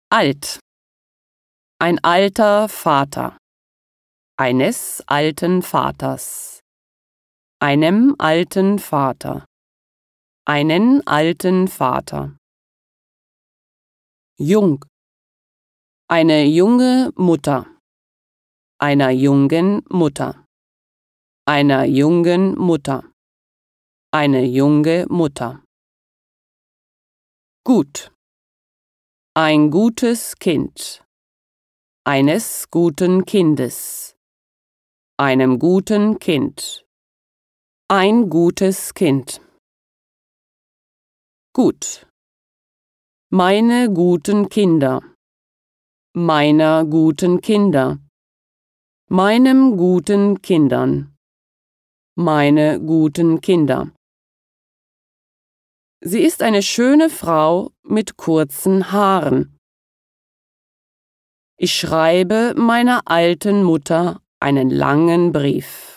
Alt. Ein alter Vater. Eines alten Vaters. Einem alten Vater. Einen alten Vater. Jung. Eine junge Mutter. Einer jungen Mutter. Einer jungen Mutter. Eine junge Mutter. Gut. Ein gutes Kind. Eines guten Kindes. Einem guten Kind. Ein gutes Kind. Gut. Meine guten Kinder. Meiner guten Kinder. Meinem guten Kindern. Meine guten Kinder. Sie ist eine schöne Frau mit kurzen Haaren. Ich schreibe meiner alten Mutter einen langen Brief.